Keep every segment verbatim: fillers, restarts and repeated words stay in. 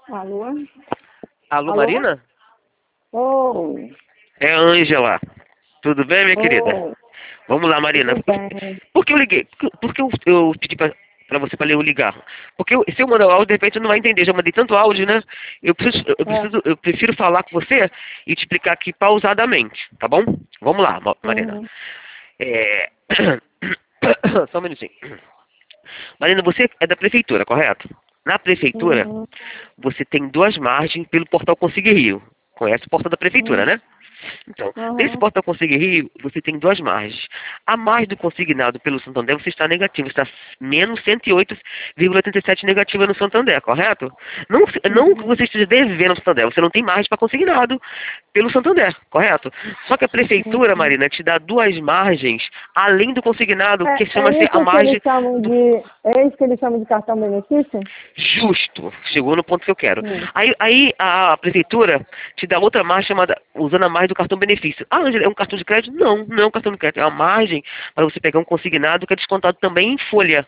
Alô? Alô, Alô? Marina? Oi. É a Ângela. Tudo bem, minha querida? Oi. Vamos lá, Marina. Tudo bem? Por que eu liguei? Por que por que eu, eu pedi pra, pra você pra eu ligar? Porque eu- se eu mandar o áudio, de repente você não vai entender. Já mandei tanto áudio, né? Eu preciso, eu É. preciso, eu prefiro falar com você e te explicar aqui pausadamente, tá bom? Vamos lá, Ma- Marina. Uhum. É... Só um minutinho. Marina, você é da prefeitura, correto? Na prefeitura, Uhum. você tem duas margens pelo portal Consiga Rio. Conhece o portal da prefeitura, Uhum. né? Então, nesse Uhum. portal Consiga Rio, você tem duas margens. A margem do consignado pelo Santander, você está negativo, está menos cento e oito vírgula oitenta e sete negativa no Santander, correto? Não, não que Uhum. você esteja devendo no Santander, você não tem margem para consignado pelo Santander, correto? Só que a prefeitura, Uhum. Marina, te dá duas margens, além do consignado, que É, é chama-se a isso que margem eles chamam do de. É isso que eles chamam de cartão benefício? justo. Chegou no ponto que eu quero. Sim. Aí, aí a prefeitura te dá outra margem chamada, usando a margem do cartão benefício. Ah, Angela, é um cartão de crédito? Não, não é um cartão de crédito. É uma margem para você pegar um consignado que é descontado também em folha.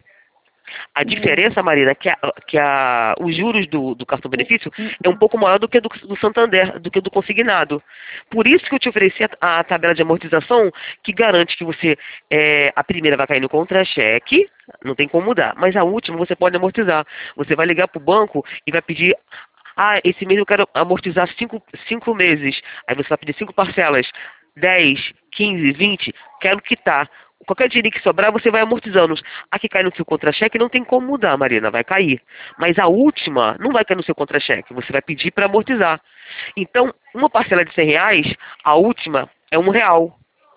A Uhum. diferença, Marina, é que, a, que a, os juros do, do cartão benefício Uhum. é um pouco maior do que do, do Santander, do que do consignado. Por isso que eu te ofereci a, a tabela de amortização que garante que você, é, a primeira vai cair no contra-cheque, não tem como mudar, mas a última você pode amortizar. Você vai ligar para o banco e vai pedir, ah, esse mês eu quero amortizar cinco, cinco meses. Aí você vai pedir cinco parcelas, dez, quinze, vinte, quero quitar. Qualquer dinheiro que sobrar, você vai amortizando. A que cai no seu contra-cheque não tem como mudar, Marina, vai cair. Mas a última não vai cair no seu contra-cheque, você vai pedir para amortizar. Então, uma parcela de cem reais, a última é um real.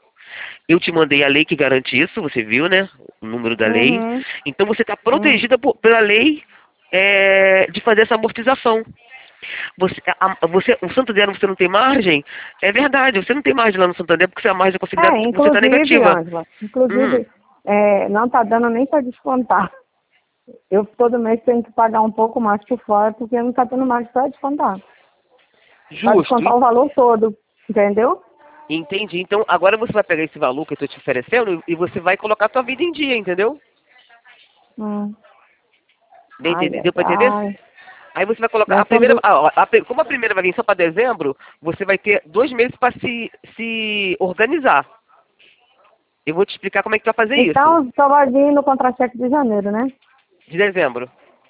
Eu te mandei a lei que garante isso, você viu, né? O número da lei. Uhum. Então você está Uhum. protegida por- pela lei é, de fazer essa amortização. Você, a- você, o Santander você não tem margem? É verdade, você não tem margem lá no Santander porque a margem da consignada É, você está inclusive, negativa. Ângela, Hum, inclusive, é, não tá dando nem para descontar. Eu todo mês tenho que pagar um pouco mais por fora, porque não tá tendo mais para descontar. Para justo, descontar en- o valor todo, entendeu? entendi. Então agora você vai pegar esse valor que eu estou te oferecendo e você vai colocar a tua vida em dia, entendeu? Hum. Deu Ai, entender- ai, deu para entender? ai. Aí você vai colocar a Nós primeira, somos. ah, a pri- como a primeira vai vir só para dezembro, você vai ter dois meses para se, se organizar. Eu vou te explicar como é que tu vai fazer isso. Então, só vai vir no contra-cheque de janeiro, né? De dezembro.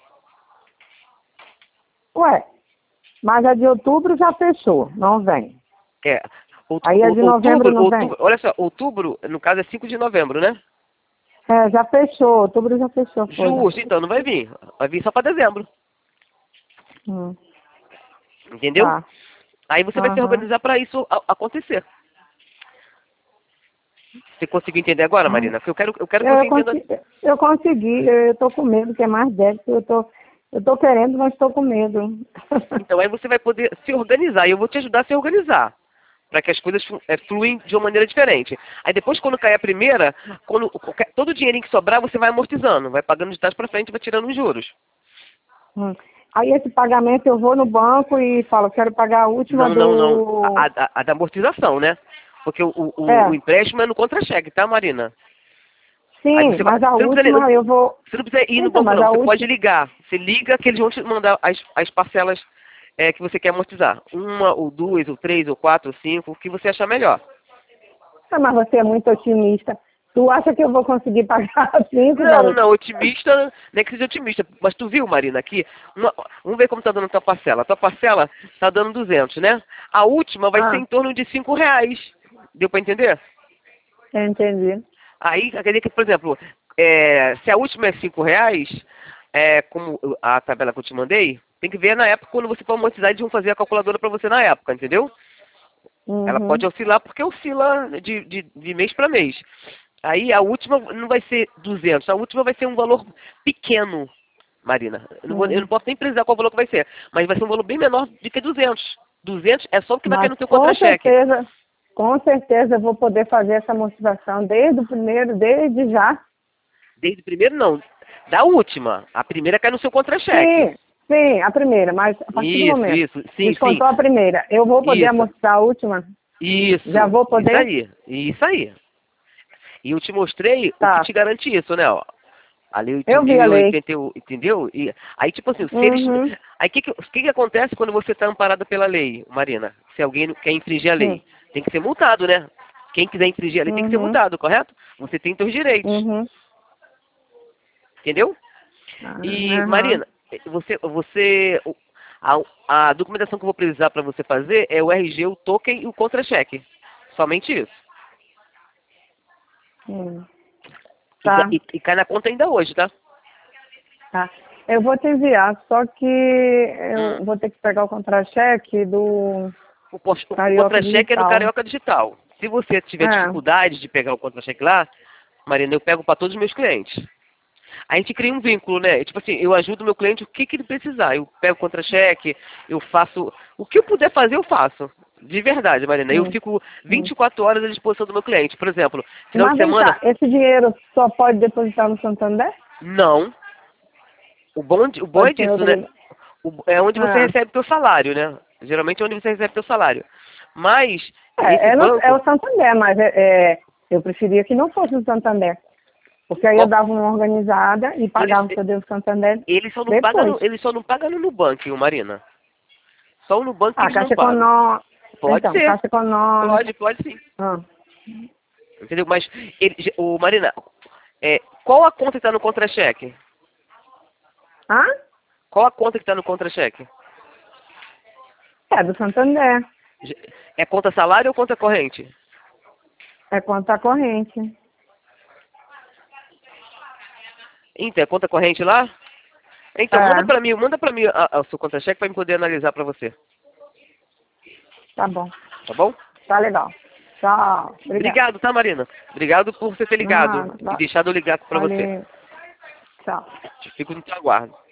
Ué, mas a de outubro já fechou, não vem. É. Out- Aí a ou- de novembro Outubro, não vem? outubro, olha só, outubro, no caso é cinco de novembro, né? É, já fechou, outubro já fechou, foi. Justo, então não vai vir. Vai vir só para dezembro. Hum, Entendeu? tá. Aí você vai se Aham. organizar para isso a- acontecer. Você conseguiu entender agora, Ai, Marina? Porque eu quero, eu quero que Eu, você eu, entenda. consegui, eu consegui, eu, eu tô com medo, que é mais débito, eu tô, eu tô querendo, mas tô com medo. Então aí você vai poder se organizar e eu vou te ajudar a se organizar. Para que as coisas flu- é, fluem de uma maneira diferente. Aí depois, quando cair a primeira, quando, qualquer- todo o dinheirinho que sobrar, você vai amortizando. Vai pagando de trás para frente e vai tirando os juros. Hum. Aí esse pagamento eu vou no banco e falo, quero pagar a última Não, não, não. A, do... a- a da amortização, né? Porque o, o, o É, empréstimo é no contra-cheque, tá, Marina? Aí sim, você vai. mas a Você não, precisa, última eu vou... você não precisa ir no Então, banco, mas não. a Você pode última... ligar. Você liga que eles vão te mandar as, as parcelas é, que você quer amortizar. Uma, ou duas, ou três, ou quatro, ou cinco, o que você achar melhor. Ah, mas você é muito otimista. Tu acha que eu vou conseguir pagar cinco, Não, garoto? não, otimista, não é que seja otimista, mas tu viu, Marina, aqui, uma- vamos ver como tá dando a tua parcela. A tua parcela tá dando duzentos, né? A última vai ser Ah, em torno de cinco reais. Deu para entender? eu entendi. Aí, quer dizer que, por exemplo, é, se a última é cinco reais, é, como a tabela que eu te mandei, tem que ver na época quando você for amortizar, eles vão fazer a calculadora para você na época, entendeu? Ela pode Uhum. oscilar porque oscila de, de, de mês para mês. Aí a última não vai ser duzentos, a última vai ser um valor pequeno, Marina. Eu não, vou, eu Uhum. não posso nem precisar qual valor que vai ser, mas vai ser um valor bem menor do que duzentos. duzentos é só o que vai cair Mas no teu com contra-cheque. certeza, com certeza eu vou poder fazer essa motivação desde o primeiro, desde já. Desde o primeiro, não. Da última. A primeira cai no seu contra-cheque. Sim, sim, a primeira, mas a partir do Isso, momento, isso. Sim, sim. descontou a primeira, eu vou poder Isso. amortizar a última? Já Isso. vou Isso poder? aí. Isso aí. E eu te mostrei o que Tá. te garante isso, né? Ó. A lei oito Eu vi mil a e lei. oitenta e oito, entendeu? E, aí, tipo assim, se Uhum. eles... Aí, o que, que, que que acontece quando você está amparada pela lei, Marina? Se alguém quer infringir a Hum. lei? Tem que ser multado, né? Quem quiser infringir a lei tem que ser Uhum. multado, correto? Você tem seus direitos, Uhum. entendeu? Ah, E, aham. Marina, você... você o- a, a documentação que eu vou precisar para você fazer é o R G, o token e o contra-cheque. Somente isso. Hum. E, ca- Tá, e, e cai na conta ainda hoje, tá? tá. Eu vou te enviar, só que Hum. eu vou ter que pegar o contra-cheque do O, pos- o Carioca contra-cheque é no Digital. Carioca Digital. Se você tiver É. dificuldade de pegar o contra-cheque lá, Marina, eu pego para todos os meus clientes. A gente cria um vínculo, né? E, tipo assim, eu ajudo o meu cliente o que, que ele precisar. Eu pego contra-cheque, eu faço... O que eu puder fazer, eu faço. De verdade, Marina. Eu Hum. fico Hum. vinte e quatro horas à disposição do meu cliente. Por exemplo, final de Mas vem semana, cá, esse dinheiro só pode depositar no Santander? não. O bom, de- o bom é Pode ser em disso, outro né? lugar? O- é onde você Ah. recebe teu salário, né? Geralmente é onde você recebe teu salário. Mas, esse É, é, no, é banco... o Santander, mas é, é, eu preferia que não fosse o Santander. Porque aí eu Bom, dava uma organizada e eles, pagava o seu Deus Santander eles só não pagam depois. no, eles só não pagam no Nubank, ô, Marina. Só o Nubank que Ah, eles não Caixa pagam. Econômica. Pode Então, ser. Caixa Econômica. Pode, pode sim. Ah. Entendeu? Mas, ele, o Marina, é, qual a conta que está no contra-cheque? Hã? Qual a conta que está no contra-cheque? É do Santander. É conta salário ou conta corrente? É conta corrente. Então, é conta corrente lá? Então, manda É, pra mim, manda pra mim a- a- o seu contra-cheque para eu poder analisar pra você. tá bom. Tá bom? Tá legal. Tchau. Obrigada. Obrigado, tá, Marina? Obrigado por você ter ligado Nada. e Va- deixado eu ligar pra você. Valeu. Tchau. Fico no teu aguardo.